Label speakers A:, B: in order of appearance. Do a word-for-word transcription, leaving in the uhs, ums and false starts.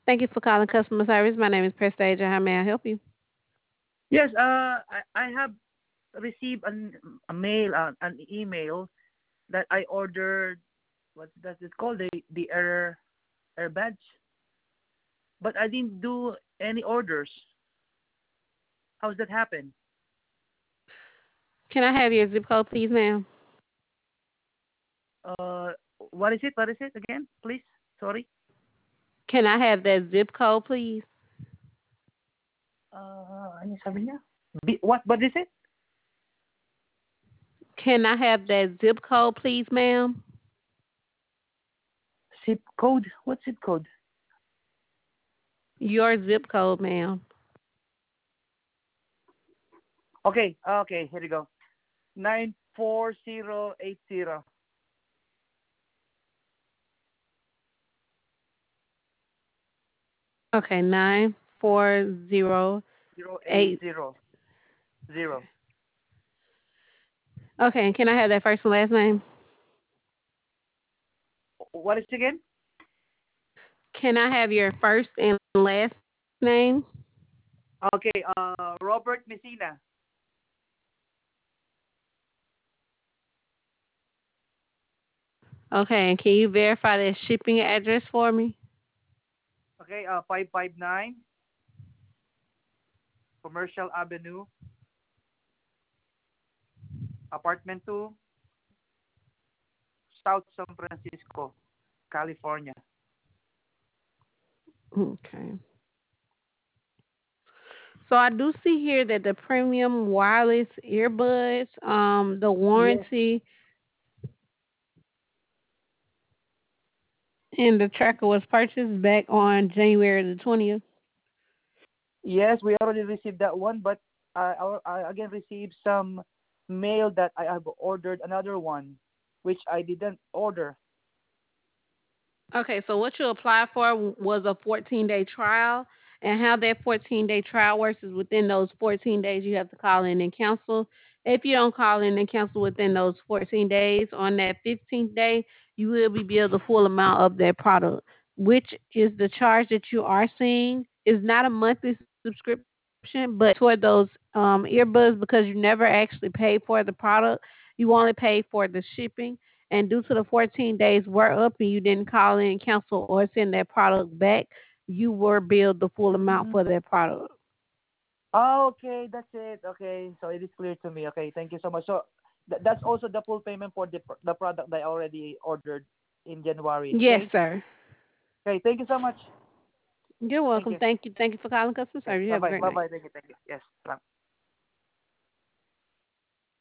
A: Thank you for calling customer service. My name is Prestasia. How may I help you?
B: Yes, uh, I, I have received an, a mail, uh, an email that I ordered. What does it called? The the air air badge, but I didn't do any orders. How's that happen?
A: Can I have your zip code, please, ma'am?
B: Uh, what is it? What is it again, please? Sorry.
A: Can I have that zip code, please?
B: Uh, ano sabi niya? B, what? What is it?
A: Can I have that zip code, please, ma'am?
B: Zip code? What zip code?
A: Your zip code, ma'am.
B: Okay, okay, here we go. Nine four zero eight zero.
A: Okay, nine four zero
B: Zero eight
A: eight.
B: zero zero.
A: Okay, and can I have that first and last name?
B: What is it again?
A: Can I have your first and last name?
B: Okay, uh, Robert Messina.
A: Okay, and can you verify that shipping address for me?
B: Okay, uh, five five nine Commercial Avenue, Apartment two, South San Francisco, California.
A: Okay. So I do see here that the premium wireless earbuds, um, the
B: Yes.
A: warranty and the tracker was purchased back on January the twentieth.
B: Yes, we already received that one, but I, I, I again received some mail that I have ordered another one, which I didn't order.
A: Okay, so what you applied for was a fourteen day trial, and how that fourteen day trial works is within those fourteen days you have to call in and cancel. If you don't call in and cancel within those fourteen days, on that fifteenth day, you will be billed the full amount of that product, which is the charge that you are seeing is not a monthly subscription, but toward those um, earbuds because you never actually paid for the product. You only paid for the shipping, and due to the fourteen days were up and you didn't call in, cancel, or send that product back, you were billed the full amount
B: Mm.
A: for that product.
B: Oh, okay, that's it. Okay, so it is clear to me. Okay, thank you so much. So th- that's also the full payment for the pr- the product that I already ordered in January.
A: Yes,
B: Okay.
A: sir.
B: Okay, thank you so much.
A: You're
B: Thank
A: welcome.
B: you.
A: Thank you. Thank you for calling customer
B: Okay,
A: service. You
B: bye
A: have a
B: bye,
A: great
B: bye
A: night.
B: bye. Thank you, thank you. Yes.